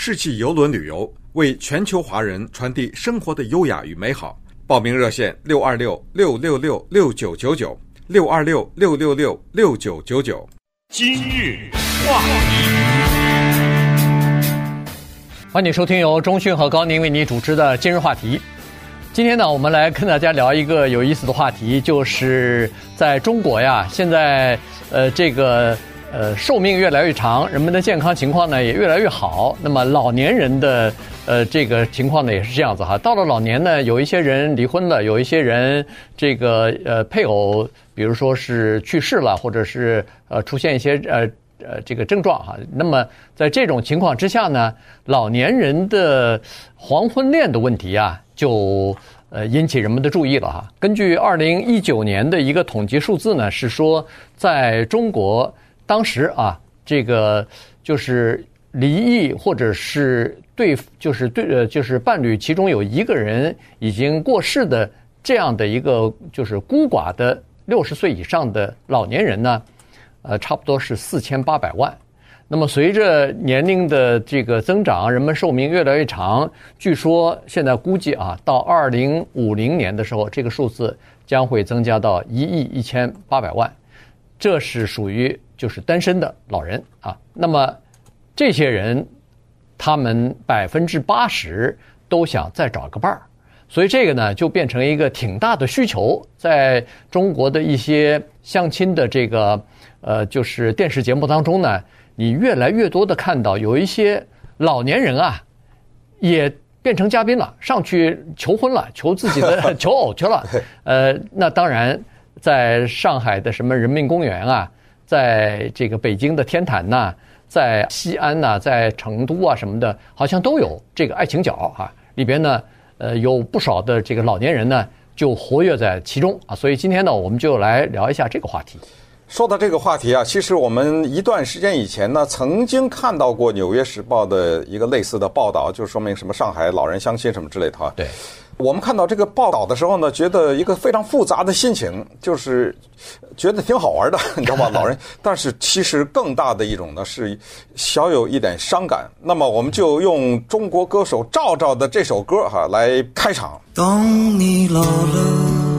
世纪邮轮旅游，为全球华人传递生活的优雅与美好。报名热线626-666-6999，626-666-6999。 今日话题， 欢迎收听由钟迅和高宁为你主持的今日话题。今天呢，我们来跟大家聊一个有意思的话题，就是在中国呀，现在寿命越来越长，人们的健康情况呢也越来越好。那么老年人的这个情况呢也是这样子哈。到了老年呢，有一些人离婚了，有一些人配偶比如说是去世了，或者是出现一些这个症状哈。那么在这种情况之下呢，老年人的黄昏恋的问题啊，就引起人们的注意了哈。根据2019年的一个统计数字呢，是说在中国当时啊，这个就是离异或者是就是伴侣其中有一个人已经过世的这样的一个就是孤寡的60岁以上的老年人呢，差不多是4800万。那么随着年龄的这个增长，人们寿命越来越长，据说现在估计啊，到2050年的时候，这个数字将会增加到1.18亿万。这是属于就是单身的老人啊。那么这些人他们80%都想再找个伴儿，所以这个呢就变成一个挺大的需求。在中国的一些相亲的这个就是电视节目当中呢，你越来越多的看到有一些老年人啊也变成嘉宾了，上去求婚了，求自己的求偶去了。那当然在上海的什么人民公园啊，在这个北京的天坛呐，在西安呐，在成都啊什么的，好像都有这个爱情角啊。里边呢，有不少的这个老年人呢，就活跃在其中啊。所以今天呢，我们就来聊一下这个话题。 说到这个话题啊，其实我们一段时间以前呢，曾经看到过《纽约时报》的一个类似的报道，就说明什么上海老人相亲什么之类的哈。对。我们看到这个报道的时候呢，觉得一个非常复杂的心情，就是觉得挺好玩的，你知道吧，老人。但是其实更大的一种呢，是小有一点伤感。那么我们就用中国歌手赵赵的这首歌哈来开场。 当你老了，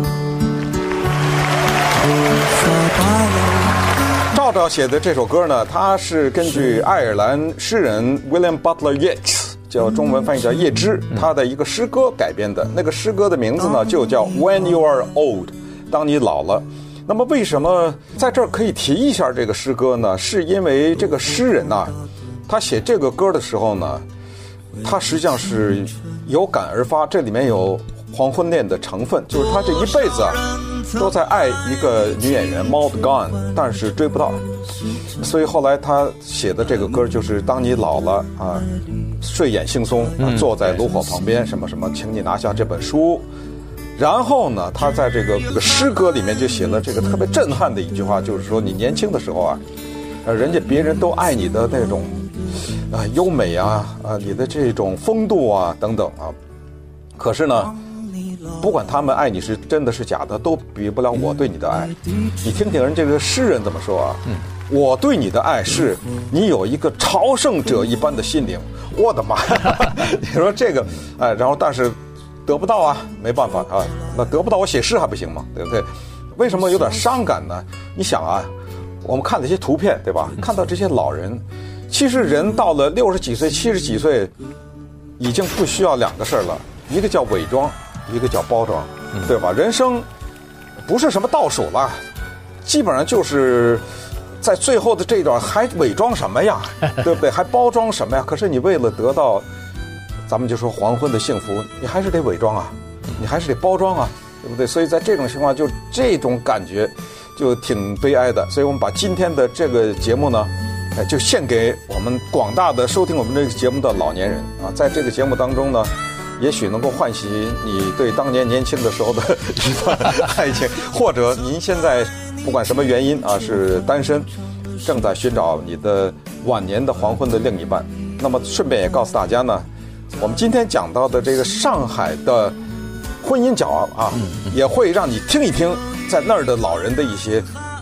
赵赵写的这首歌呢，它是根据爱尔兰诗人 William Butler Yeats， 叫中文翻译叫叶芝，他的一个诗歌改编的。那个诗歌的名字呢就叫 When You Are Old， 当你老了。那么为什么在这儿可以提一下这个诗歌呢？是因为这个诗人啊，他写这个歌的时候呢，他实际上是有感而发，这里面有黄昏恋的成分，就是他这一辈子啊都在爱一个女演员 Maud Gonne， 但是追不到，所以后来他写的这个歌就是当你老了啊，睡眼惺忪坐在炉火旁边什么什么，请你拿下这本书。然后呢，他在这个诗歌里面就写了这个特别震撼的一句话，就是说你年轻的时候啊，人家别人都爱你的那种优美啊你的这种风度啊等等啊，可是呢不管他们爱你是真的是假的，都比不了我对你的爱。你听听人这个诗人怎么说啊？我对你的爱是你有一个朝圣者一般的心灵。我的妈呀！你说这个然后但是得不到啊，没办法啊，那得不到我写诗还不行吗？对不对？为什么有点伤感呢？你想啊，我们看了一些图片，对吧？看到这些老人，其实人到了60几岁、70几岁，已经不需要两个事儿了，一个叫伪装，一个叫包装，对吧？人生不是什么倒数了，基本上就是在最后的这一段还伪装什么呀？对不对？还包装什么呀？可是你为了得到，咱们就说黄昏的幸福，你还是得伪装啊，你还是得包装啊，对不对？所以在这种情况，就这种感觉就挺悲哀的。所以我们把今天的这个节目呢，就献给我们广大的收听我们这个节目的老年人啊，在这个节目当中呢，也许能够唤起你对当年年轻的时候的一段爱情，或者您现在不管什么原因啊是单身，正在寻找你的晚年的黄昏的另一半。那么顺便也告诉大家呢，我们今天讲到的这个上海的婚姻角啊，也会让你听一听在那儿的老人的一些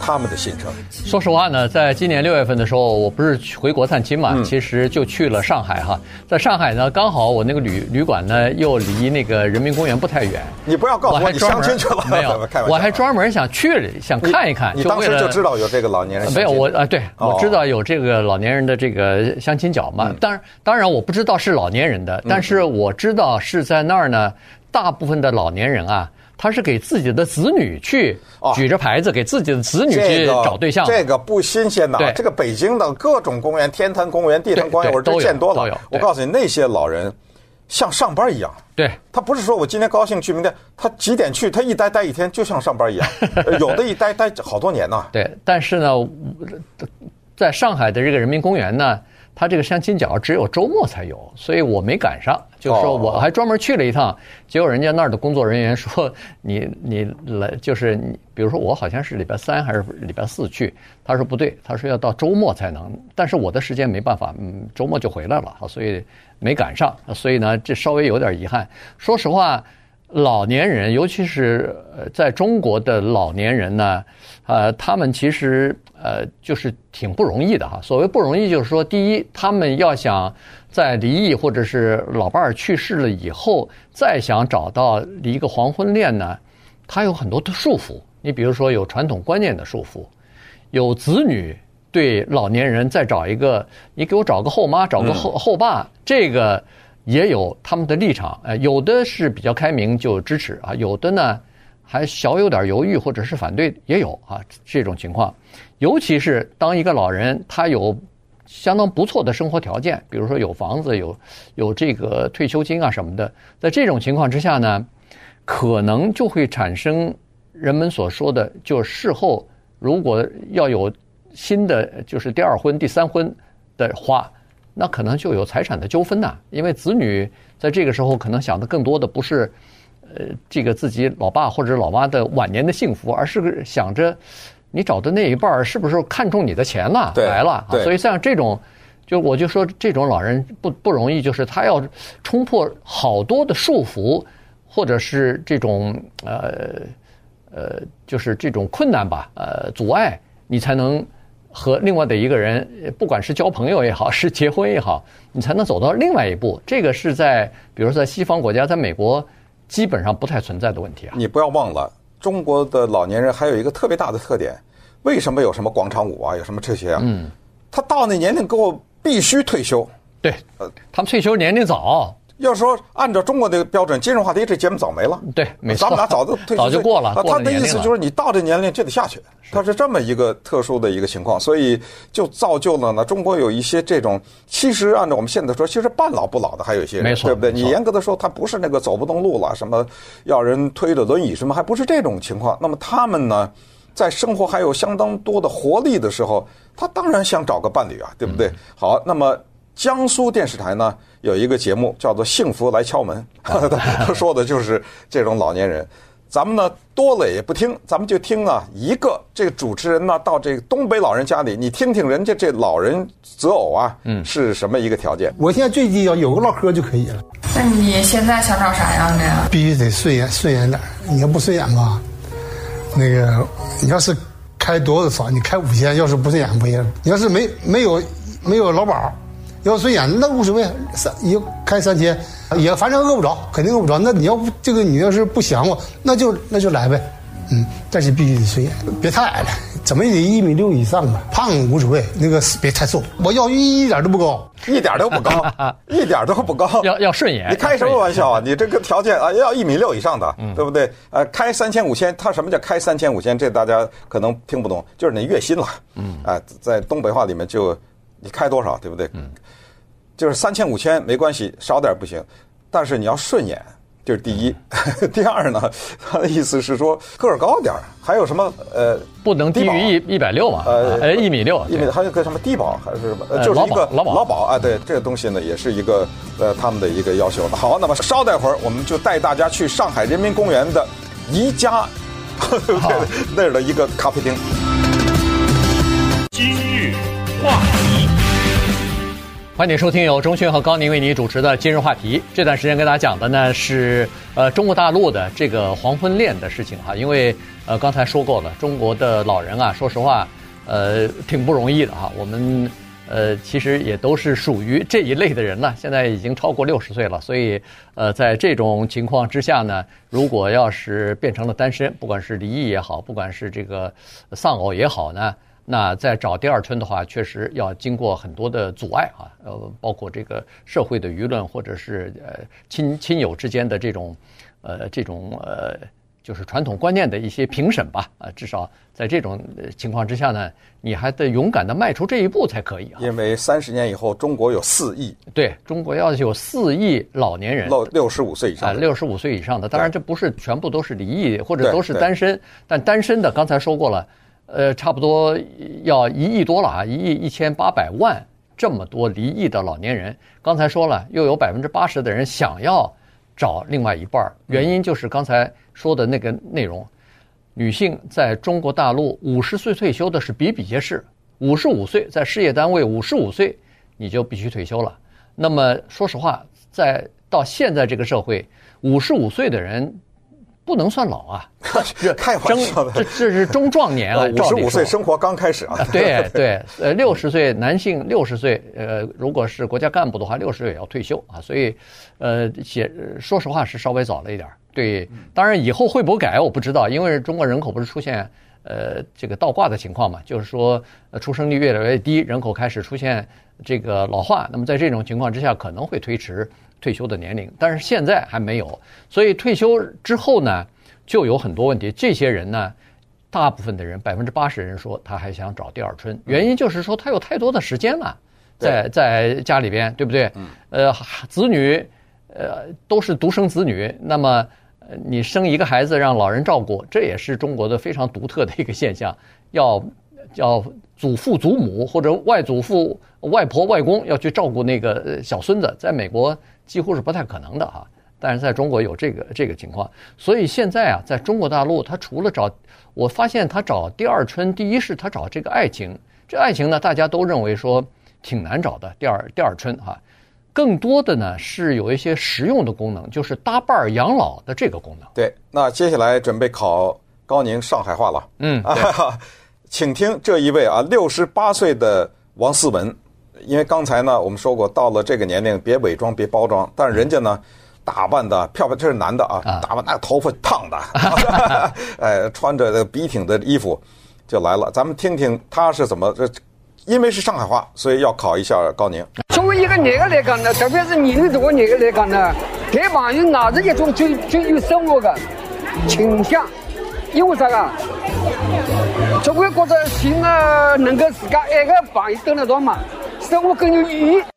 他们的心声。 说实话呢，在今年6月份的时候，我不是回国探亲嘛，其实就去了上海哈。在上海呢，刚好我那个旅馆呢又离那个人民公园不太远。 你不要告诉我你相亲去了， 没有，我还专门想看一看。 你当时就知道有这个老年人相亲？ 没有，对，我知道有这个老年人的这个相亲角嘛。当然我不知道是老年人的，但是我知道是在那儿呢，大部分的老年人啊。他是给自己的子女去举着牌子，给自己的子女去找对象。 这个不新鲜的。这个北京的各种公园，天坛公园、地坛公园，我这见多了。我告诉你，那些老人像上班一样。 对， 他不是说我今天高兴去明天，他几点去，他一待一天，就像上班一样。有的一待好多年呢。 对，但是呢，在上海的这个人民公园呢。他这个相亲角只有周末才有，所以我没赶上。就是说我还专门去了一趟，结果人家那儿的工作人员说你来，就是你，比如说我好像是礼拜3还是礼拜4去，他说不对，他说要到周末才能，但是我的时间没办法，周末就回来了，所以没赶上，所以呢这稍微有点遗憾。说实话，老年人，尤其是在中国的老年人呢，他们其实就是挺不容易的哈。所谓不容易，就是说，第一，他们要想在离异或者是老伴儿去世了以后，再想找到一个黄昏恋呢，他有很多的束缚。你比如说，有传统观念的束缚，有子女对老年人再找一个，你给我找个后妈，找个后爸，这个。也有他们的立场，有的是比较开明就支持啊，有的呢还小有点犹豫或者是反对，也有啊这种情况。尤其是当一个老人他有相当不错的生活条件，比如说有房子、有这个退休金啊什么的，在这种情况之下呢，可能就会产生人们所说的，就事后如果要有新的就是第2婚、第3婚的话。那可能就有财产的纠纷呐，因为子女在这个时候可能想的更多的不是，这个自己老爸或者老妈的晚年的幸福，而是想着你找的那一半是不是看中你的钱了来了，所以像这种，我就说这种老人不容易，就是他要冲破好多的束缚，或者是这种就是这种困难吧，阻碍，你才能。和另外的一个人，不管是交朋友也好，是结婚也好，你才能走到另外一步。这个是在，比如说在西方国家，在美国，基本上不太存在的问题啊。 你不要忘了，中国的老年人还有一个特别大的特点，为什么有什么广场舞啊，有什么这些啊？他到那年龄过必须退休。 对，他们退休年龄早。 要说按照中国的标准，今日话题这节目早没了。 对，没错， 咱们俩早就退休， 早就过了。 他的意思就是你到这年龄就得下去，他是这么一个特殊的一个情况，所以就造就了呢，中国有一些这种，其实按照我们现在说，其实半老不老的还有一些人， 没错， 对不对？你严格的说，他不是那个走不动路了，什么要人推着轮椅什么，还不是这种情况。那么他们呢，在生活还有相当多的活力的时候，他当然想找个伴侣啊，对不对？好，那么。江苏电视台呢有一个节目叫做《幸福来敲门》，他说的就是这种老年人。咱们呢多了也不听，咱们就听啊一个这个主持人呢到这个东北老人家里，你听听人家这老人择偶啊，是什么一个条件？ 我现在最低要有个唠嗑就可以了。 那你现在想找啥样的呀？ 必须得顺眼点，你要不顺眼吧，那个你要是开多少，你开5000，要是不顺眼不也？你要是没有劳保。要顺眼那无所谓，也开3000，也反正饿不着，肯定饿不着。那你要不这个你要是不想我，那就来呗，但是必须得顺眼，别太矮了，怎么也得1.6米以上吧。胖无所谓，那个别太瘦。我要一点都不高， 一点都不高，一点都不高。 要顺眼， 你开什么玩笑啊？你这个条件啊，要1.6米以上的，对不对？开3000、5000，他什么叫开3000、5000？这大家可能听不懂，就是你月薪了。在东北话里面就你开多少，对不对？就是3000、5000没关系，少点不行，但是你要顺眼，这是第一。第二呢，他的意思是说个儿高点，还有什么不能低于160嘛？1.6米， 还有个什么低保还是什么？就是一个劳保啊，对，这个东西呢也是一个他们的一个要求。好，那么稍待会儿我们就带大家去上海人民公园的宜家，对不对？那儿的一个咖啡厅。。。。。。。。。。。。。。。。。。。。。。。。。。。。。。。。。。。。。。。。。。。。。。。。。。。。。。。。。。。。。。。。。。。。。。。。。。。。。。。。。。。。。。。。。。。。。。。。。。。。。。。。。。。。。。。。。。。。。。。。。。。。。。。。。。。。。。。。。。。。。。。。。。。。。。。。。。《今日话题》 欢迎收听由钟迅和高宁为你主持的今日话题。这段时间跟大家讲的呢是中国大陆的这个黄昏恋的事情哈，因为刚才说过了，中国的老人啊，说实话挺不容易的哈。我们其实也都是属于这一类的人了，现在已经超过60岁了，所以在这种情况之下呢，如果要是变成了单身，不管是离异也好，不管是这个丧偶也好呢，那再找第二春的话，确实要经过很多的阻碍啊，包括这个社会的舆论，或者是亲友之间的这种就是传统观念的一些评审吧，至少在这种情况之下呢，你还得勇敢的迈出这一步才可以啊。 因为30年以后，中国有4亿， 对，中国要有4亿老年人 ，65岁以上的 ，65岁以上的，当然这不是全部都是离异或者都是单身，但单身的刚才说过了。差不多要1亿多了啊，1亿1800万，这么多离异的老年人。刚才说了，又有80%的人想要找另外一半，原因就是刚才说的那个内容。女性在中国大陆50岁退休的是比比皆是，55岁在事业单位55岁你就必须退休了。那么说实话，到现在这个社会，55岁的人不能算老啊， 开玩笑的， 这是中壮年啊 ，55岁生活刚开始啊。 对对，60岁男性60岁，如果是国家干部的话，60岁也要退休啊，所以说实话是稍微早了一点。对，当然以后会不会改我不知道，因为中国人口不是出现这个倒挂的情况嘛，就是说出生率越来越低，人口开始出现这个老化，那么在这种情况之下可能会推迟退休的年龄，但是现在还没有，所以退休之后呢，就有很多问题。这些人呢，大部分的人80%人说他还想找第二春，原因就是说他有太多的时间了，在家里边，对不对？子女都是独生子女，那么你生一个孩子让老人照顾，这也是中国的非常独特的一个现象，要祖父祖母或者外祖父外婆外公要去照顾那个小孙子，在美国几乎是不太可能的哈，但是在中国有这个情况，所以现在啊，在中国大陆，他除了我发现他找第二春，第一是他找这个爱情，这爱情呢，大家都认为说挺难找的，第二春哈，更多的呢是有一些实用的功能，就是搭伴养老的这个功能。 对，那接下来准备考高宁上海话了，请听这一位啊，68岁的王思文。因为刚才呢，我们说过，到了这个年龄，别伪装，别包装。但是人家呢，打扮的漂亮，这是男的啊，打扮那头发烫的，穿着笔挺的衣服就来了。咱们听听他是怎么，因为是上海话，所以要考一下高宁。 作为一个男的来讲呢，特别是年龄大的男的来讲呢，谈朋友那是一种最有生活的倾向。因为啥个？总归觉得寻个能够自家爱个朋友跟得到嘛，生活更有意义。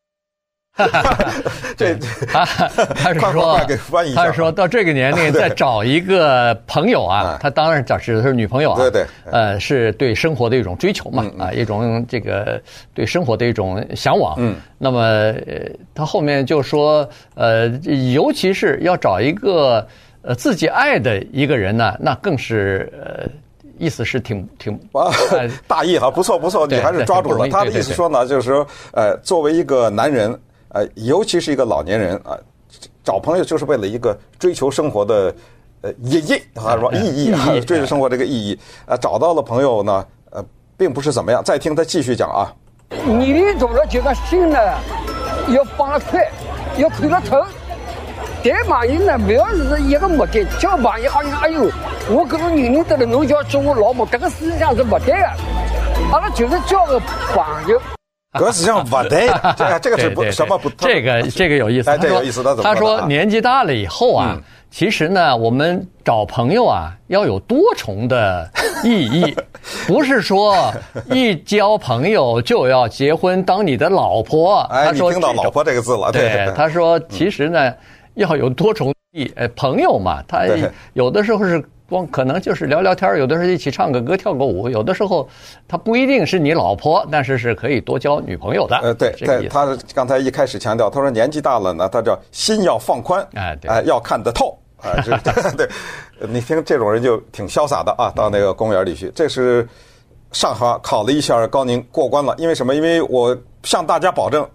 他是说到这个年龄再找一个朋友啊，他当然指的是女朋友啊， 对， 是对生活的一种追求嘛，一种这个对生活的一种向往。那么他后面就说，尤其是要找一个自己爱的一个人呢，那更是意思是挺大意哈，不错，你还是抓住了。他的意思说呢，就是说作为一个男人，尤其是一个老年人啊，找朋友就是为了一个追求生活的意义啊，追求生活这个意义啊，找到了朋友呢，并不是怎么样。再听他继续讲啊， 年龄大了，这个心呢要放得开，要看得透。谈朋友呢，不要是一个目的，交朋友好像哎呦，我跟侬年龄大了，侬就要做我老婆，这个思想是不对的。阿拉就是交个朋友。 格子上不对，这个是不什么不？ 这个有意思。 这有意思。 他说年纪大了以后啊，其实呢，我们找朋友啊要有多重的意义，不是说一交朋友就要结婚当你的老婆。 他说你听到老婆这个字了， 对，他说其实呢要有多重意义。朋友嘛，他有的时候是。可能就是聊聊天，有的时候一起唱个歌跳个舞，有的时候他不一定是你老婆，但是可以多交女朋友的。 对，他刚才一开始强调，他说年纪大了呢，他叫心要放宽，要看得透啊。对，你听这种人就挺潇洒的啊，到那个公园里去。这是上海考了一下，高宁过关了。因为什么？因为我向大家保证，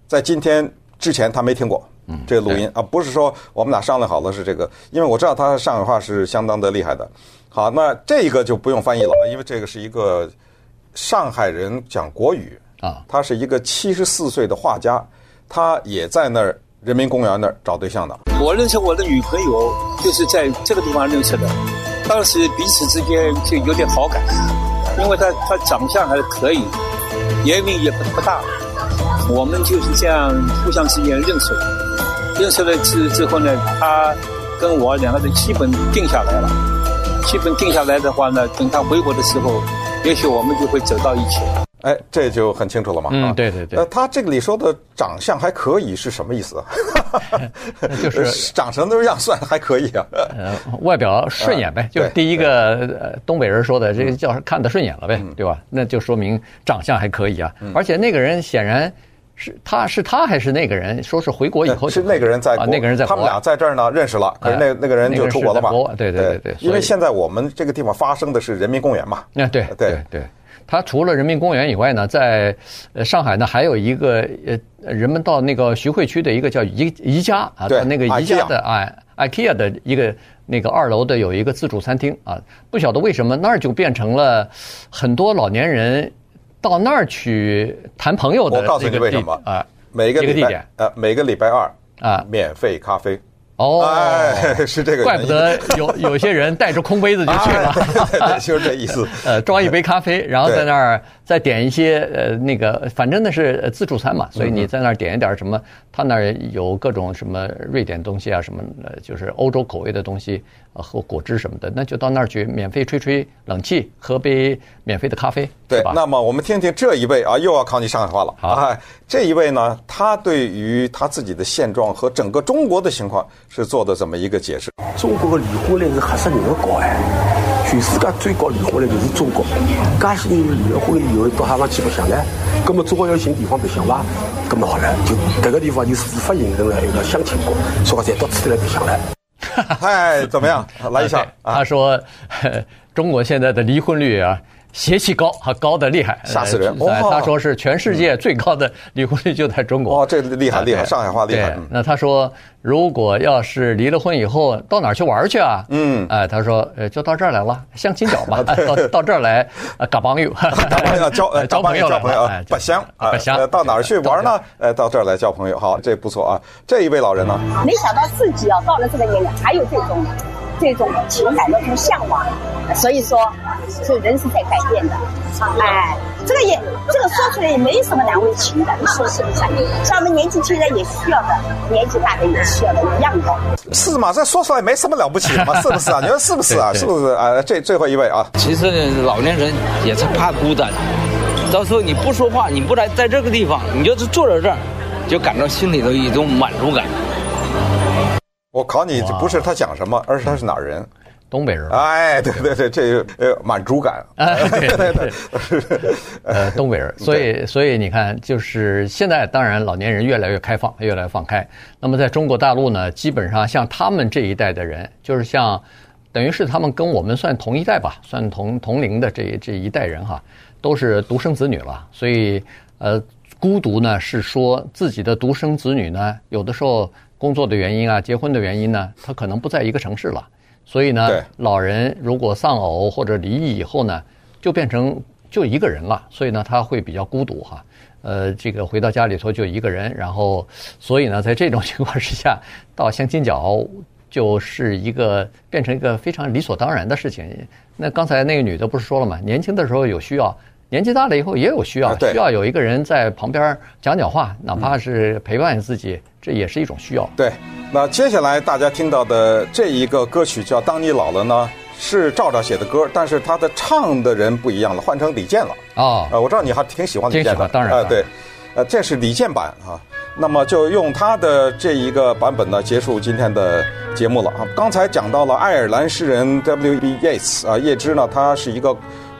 在今天之前他没听过这个录音啊，不是说我们俩商量好了是这个，因为我知道他上海话是相当的厉害的。好，那这个就不用翻译了，因为这个是一个上海人讲国语啊，他是一个74岁的画家，他也在那儿人民公园那儿找对象的。 我认识我的女朋友就是在这个地方认识的，当时彼此之间就有点好感，因为她长相还可以，年龄也不大，我们就是这样互相之间认识了。认识了之后呢，她跟我两个人基本定下来了。基本定下来的话呢，等她回国的时候，也许我们就会走到一起。 哎，这就很清楚了嘛。 对对对。 他这个里说的长相还可以是什么意思啊？ 就是长成那样算还可以啊。 外表顺眼呗，就是第一个东北人说的，这个叫看得顺眼了呗，对吧？那就说明长相还可以啊。而且那个人显然是他还是那个人，说是回国以后是那个人在国， 那个人在国， 他们俩在这儿呢认识了，可是那个人就出国了嘛。 对对对对， 因为现在我们这个地方发生的是人民公园嘛。 对对对。它除了人民公园以外呢，在上海呢还有一个人们到那个徐汇区的一个叫宜家啊，到那个宜家的IKEA 的一个那个2楼的有一个自助餐厅啊，不晓得为什么那儿就变成了很多老年人到那儿去谈朋友的。 我告诉你为什么啊， 每个礼拜每个礼拜2啊免费咖啡。 哦， 是这个， 怪不得有些人带着空杯子就去了， 对，就是这意思。 装一杯咖啡，然后在那儿再点一些那个，反正那是自助餐嘛，所以你在那儿点一点什么，他那儿有各种什么瑞典东西啊，什么就是欧洲口味的东西和果汁什么的，那就到那儿去免费吹吹冷气，喝杯免费的咖啡。 对，那么我们听听这一位啊，又要考你上海话了。好，这一位呢，他对于他自己的现状和整个中国的情况是做的这么一个解释。 中国的离婚率是吓死人的高哎，全世界最高离婚率就是中国。介些人离了婚以后到海外去白相呢，那么中国要寻地方白相吧，那么好了，就这个地方就自发形成了一个相亲国，所以才到此地来白相了。 哎，怎么样？来一下。 他说，中国现在的离婚率啊，邪气高，高的厉害， 吓死人。 他说是全世界最高的离婚率就在中国。 哦，这厉害厉害，上海话厉害。 那他说，如果要是离了婚以后，到哪儿去玩去啊？他说，就到这儿来了，相亲角吧，到这儿来搞朋友， 交朋友，白相，到哪儿去玩呢？到这儿来交朋友，好，这不错啊。这一位老人呢？ 没想到自己啊，到了这个年龄还有这种情感的这种向往，所以说，这人是在改变的。哎，这个说出来也没什么难为情的，你说是不是？像我们年纪轻人也需要的，年纪大的也需要的一样的。 是嘛？这说出来没什么了不起嘛，是不是啊？你说是不是啊？是不是啊？最后一位啊。 其实老年人也是怕孤单，到时候你不说话，你不来在这个地方，你就是坐在这儿，就感到心里头一种满足感。 我考你，不是他讲什么，而是他是哪儿人？ 东北人。 哎，对对对，这满足感。 对对对，东北人。所以你看，就是现在当然老年人越来越开放，越来越放开。那么在中国大陆呢，基本上像他们这一代的人，就是像等于是他们跟我们算同一代吧，算同龄的这一代人哈，都是独生子女了。所以孤独呢是说自己的独生子女呢，有的时候工作的原因啊，结婚的原因呢，他可能不在一个城市了，所以呢，老人如果丧偶或者离异以后呢，就变成就一个人了，所以呢，他会比较孤独哈。这个回到家里头就一个人，然后所以呢，在这种情况之下，到相亲角就是变成一个非常理所当然的事情。那刚才那个女的不是说了吗？年轻的时候有需要。年纪大了以后也有需要，需要有一个人在旁边讲话，哪怕是陪伴自己，这也是一种需要。 对，那接下来大家听到的这一个歌曲叫《当你老了》呢，是赵照写的歌，但是他的唱的人不一样了，换成李健了。我知道你还挺喜欢李健的， 当然对，这是李健版啊。那么就用他的这一个版本呢，结束今天的节目了啊。刚才讲到了爱尔兰诗人 W.B. Yeats 啊，叶芝呢，他是一个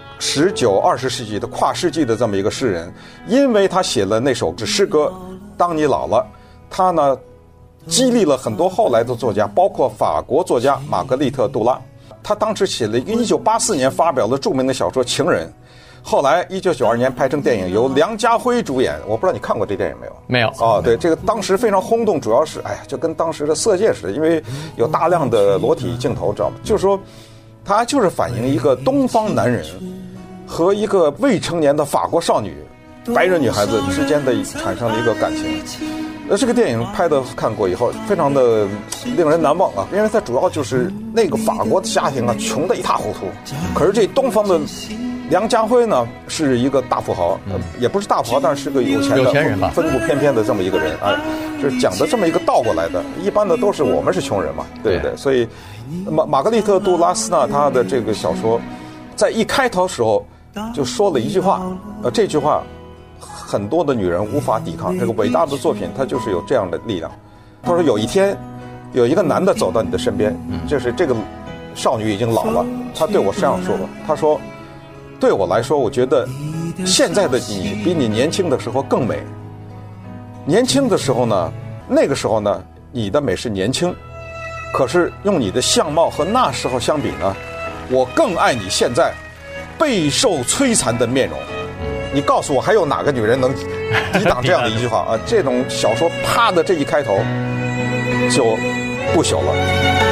19、20世纪的跨世纪的这么一个诗人，因为他写了那首诗歌《当你老了》，他呢激励了很多后来的作家，包括法国作家玛格丽特·杜拉。他当时写了一个1984年发表了著名的小说《情人》， 后来1992年拍成电影，由梁家辉主演。我不知道你看过这电影没有？ 没有。 哦，对，这个当时非常轰动，主要是就跟当时的《色戒》似的，因为有大量的裸体镜头，知道吗？就是说，它就是反映一个东方男人和一个未成年的法国少女、白人女孩子之间的产生的一个感情。这个电影拍的看过以后，非常的令人难忘啊，因为它主要就是那个法国的家庭啊，穷得一塌糊涂，可是这东方的梁家辉呢是一个大富豪，也不是大富豪，但是个有钱人吧， 风度翩翩的这么一个人，是讲的这么一个倒过来的，一般的都是我们是穷人嘛，对不对？所以玛格丽特·杜拉斯呢，他的这个小说在一开头的时候就说了一句话，这句话很多的女人无法抵抗，这个伟大的作品它就是有这样的力量。他说有一天有一个男的走到你的身边，就是这个少女已经老了，她对我这样说了，她说对我来说，我觉得现在的你比你年轻的时候更美。年轻的时候呢，那个时候呢，你的美是年轻，可是用你的相貌和那时候相比呢，我更爱你现在备受摧残的面容。你告诉我还有哪个女人能抵挡这样的一句话啊？这种小说啪的这一开头就不朽了。